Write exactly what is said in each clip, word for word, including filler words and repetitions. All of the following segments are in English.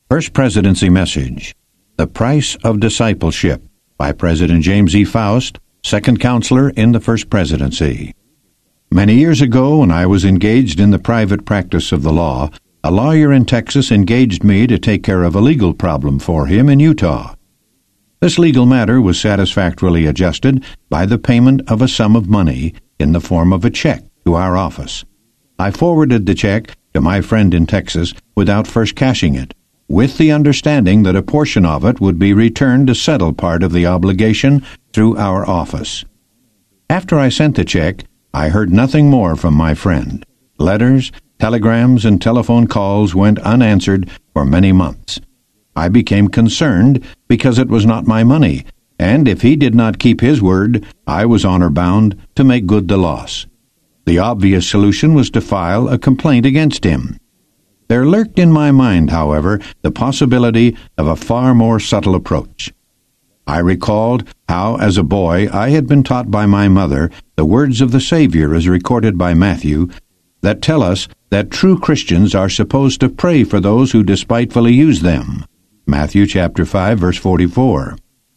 First Presidency Message, The Price of Discipleship, by President James E. Faust, second counselor in the First Presidency. Many years ago, when I was engaged in the private practice of the law, a lawyer in Texas engaged me to take care of a legal problem for him in Utah. This legal matter was satisfactorily adjusted by the payment of a sum of money in the form of a check to our office. I forwarded the check to my friend in Texas without first cashing it, with the understanding that a portion of it would be returned to settle part of the obligation through our office. After I sent the check, I heard nothing more from my friend. Letters, telegrams, and telephone calls went unanswered for many months. I became concerned because it was not my money, and if he did not keep his word, I was honor bound to make good the loss. The obvious solution was to file a complaint against him. There lurked in my mind, however, the possibility of a far more subtle approach. I recalled how, as a boy, I had been taught by my mother the words of the Savior as recorded by Matthew that tell us that true Christians are supposed to pray for those who despitefully use them. Matthew chapter five, verse forty-four.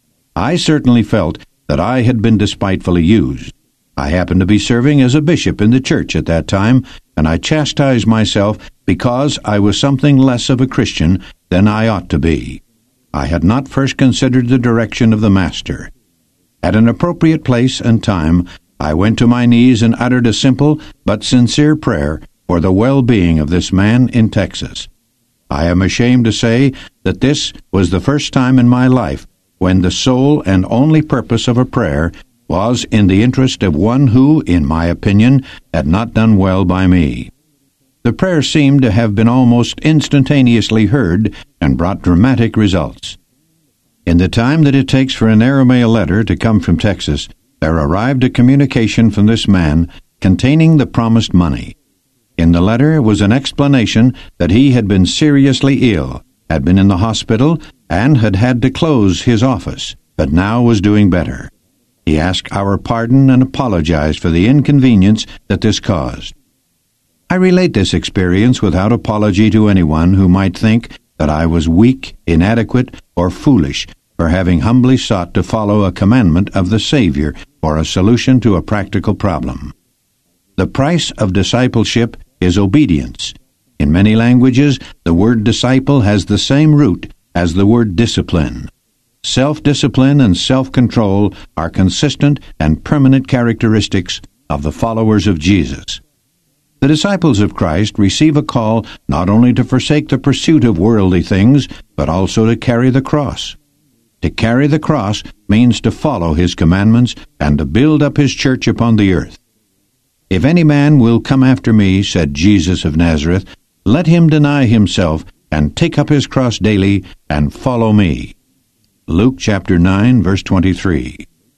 I certainly felt that I had been despitefully used. I happened to be serving as a bishop in the church at that time, and I chastised myself because I was something less of a Christian than I ought to be. I had not first considered the direction of the Master. At an appropriate place and time, I went to my knees and uttered a simple but sincere prayer for the well-being of this man in Texas. I am ashamed to say that this was the first time in my life when the sole and only purpose of a prayer was in the interest of one who, in my opinion, had not done well by me. The prayer seemed to have been almost instantaneously heard and brought dramatic results. In the time that it takes for an aeromail letter to come from Texas, there arrived a communication from this man containing the promised money. In the letter was an explanation that he had been seriously ill, had been in the hospital, and had had to close his office, but now was doing better. He asked our pardon and apologized for the inconvenience that this caused. I relate this experience without apology to anyone who might think that I was weak, inadequate, or foolish for having humbly sought to follow a commandment of the Savior for a solution to a practical problem. The price of discipleship is obedience. In many languages, the word disciple has the same root as the word discipline. Self-discipline and self-control are consistent and permanent characteristics of the followers of Jesus. The disciples of Christ receive a call not only to forsake the pursuit of worldly things, but also to carry the cross. To carry the cross means to follow his commandments and to build up his church upon the earth. If any man will come after me, said Jesus of Nazareth, let him deny himself and take up his cross daily and follow me. Luke chapter nine, verse twenty-three.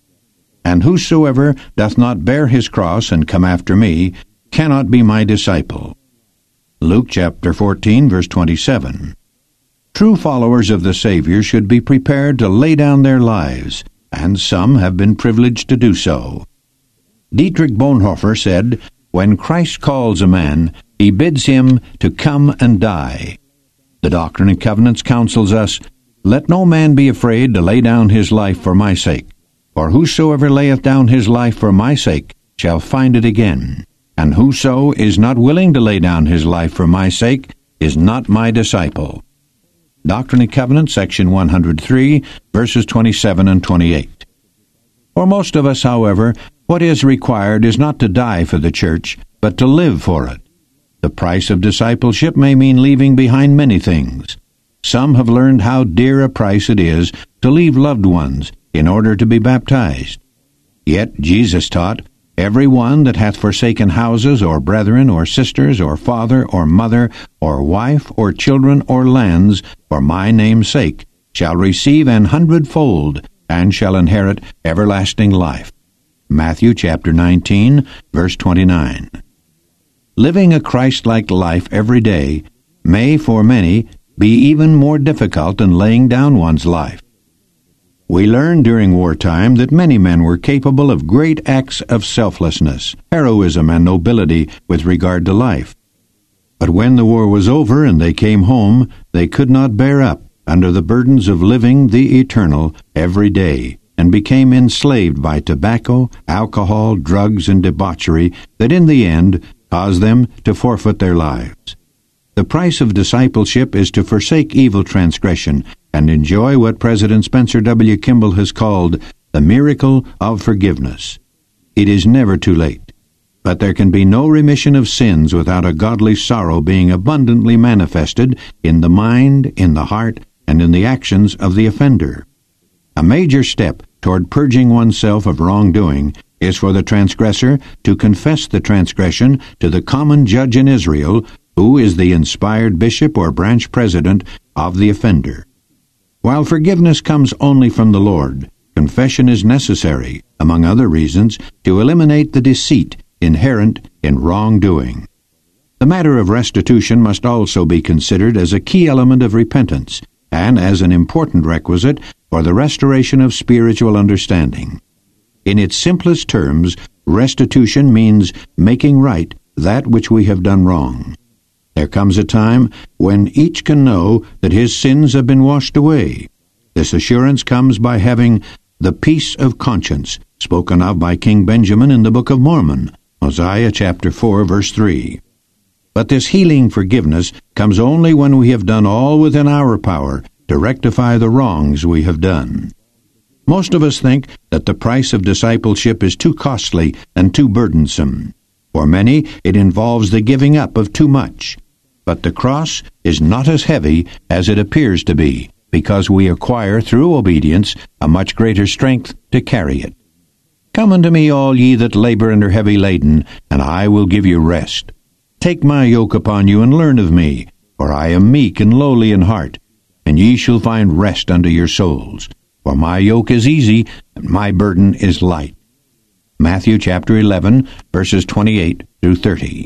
And whosoever doth not bear his cross and come after me cannot be my disciple. Luke chapter fourteen, verse twenty-seven. True followers of the Savior should be prepared to lay down their lives, and some have been privileged to do so. Dietrich Bonhoeffer said, when Christ calls a man, he bids him to come and die. The Doctrine and Covenants counsels us, let no man be afraid to lay down his life for my sake. For whosoever layeth down his life for my sake shall find it again. And whoso is not willing to lay down his life for my sake is not my disciple. Doctrine and Covenants, section one hundred three, verses twenty-seven and twenty-eight. For most of us, however, what is required is not to die for the church, but to live for it. The price of discipleship may mean leaving behind many things. Some have learned how dear a price it is to leave loved ones in order to be baptized. Yet Jesus taught, every one that hath forsaken houses, or brethren, or sisters, or father, or mother, or wife, or children, or lands, for my name's sake, shall receive an hundredfold, and shall inherit everlasting life. Matthew chapter nineteen, verse twenty-nine. Living a Christ-like life every day may, for many, be even more difficult than laying down one's life. We learned during wartime that many men were capable of great acts of selflessness, heroism, and nobility with regard to life. But when the war was over and they came home, they could not bear up under the burdens of living the eternal every day, and became enslaved by tobacco, alcohol, drugs, and debauchery that in the end caused them to forfeit their lives. The price of discipleship is to forsake evil transgression and enjoy what President Spencer W. Kimball has called the miracle of forgiveness. It is never too late, but there can be no remission of sins without a godly sorrow being abundantly manifested in the mind, in the heart, and in the actions of the offender. A major step toward purging oneself of wrongdoing is for the transgressor to confess the transgression to the common judge in Israel, who is the inspired bishop or branch president of the offender. While forgiveness comes only from the Lord, confession is necessary, among other reasons, to eliminate the deceit inherent in wrongdoing. The matter of restitution must also be considered as a key element of repentance and as an important requisite for the restoration of spiritual understanding. In its simplest terms, restitution means making right that which we have done wrong. There comes a time when each can know that his sins have been washed away. This assurance comes by having the peace of conscience, spoken of by King Benjamin in the Book of Mormon, Mosiah chapter four, verse three. But this healing forgiveness comes only when we have done all within our power to rectify the wrongs we have done. Most of us think that the price of discipleship is too costly and too burdensome. For many, it involves the giving up of too much. But the cross is not as heavy as it appears to be, because we acquire through obedience a much greater strength to carry it. Come unto me, all ye that labor and are heavy laden, and I will give you rest. Take my yoke upon you, and learn of me, for I am meek and lowly in heart, and ye shall find rest unto your souls. For my yoke is easy, and my burden is light. Matthew chapter eleven, verses twenty-eight through thirty.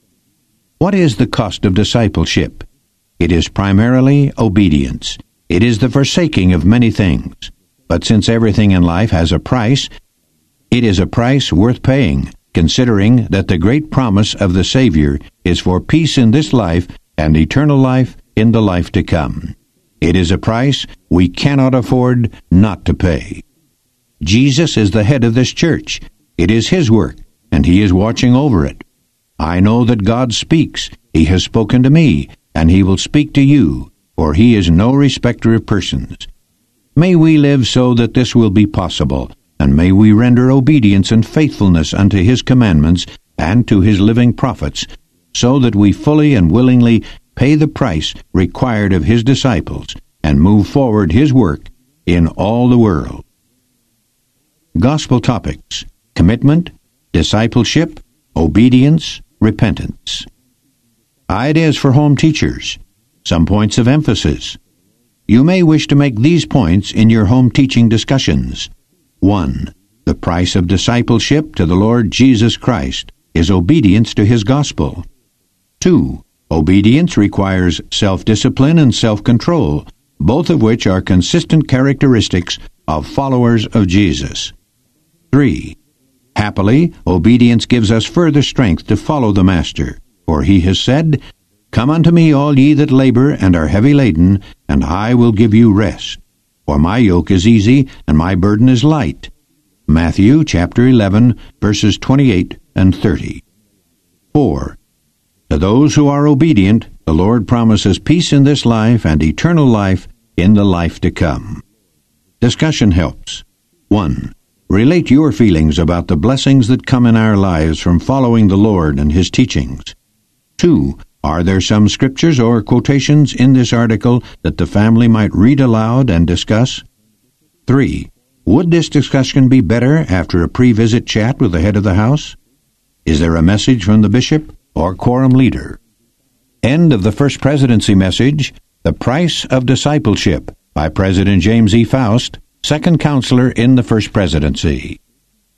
What is the cost of discipleship? It is primarily obedience. It is the forsaking of many things. But since everything in life has a price, it is a price worth paying, considering that the great promise of the Savior is for peace in this life and eternal life in the life to come. It is a price we cannot afford not to pay. Jesus is the head of this church. It is His work, and He is watching over it. I know that God speaks. He has spoken to me, and He will speak to you, for He is no respecter of persons. May we live so that this will be possible, and may we render obedience and faithfulness unto His commandments and to His living prophets, so that we fully and willingly pay the price required of His disciples and move forward His work in all the world. Gospel topics: commitment, discipleship, obedience, repentance. Ideas for home teachers. Some points of emphasis. You may wish to make these points in your home teaching discussions. One. The price of discipleship to the Lord Jesus Christ is obedience to His gospel. Two. Obedience requires self-discipline and self-control, both of which are consistent characteristics of followers of Jesus. Three. Happily, obedience gives us further strength to follow the Master, for He has said, Come unto me, all ye that labor and are heavy laden, and I will give you rest. For my yoke is easy, and my burden is light. Matthew chapter eleven, verses twenty-eight and thirty. Four. To those who are obedient, the Lord promises peace in this life and eternal life in the life to come. Discussion helps. One. Relate your feelings about the blessings that come in our lives from following the Lord and His teachings. Two. Are there some scriptures or quotations in this article that the family might read aloud and discuss? Three. Would this discussion be better after a pre-visit chat with the head of the house? Is there a message from the bishop or quorum leader? End of the First Presidency message, The Price of Discipleship, by President James E. Faust, Second Counselor in the First Presidency.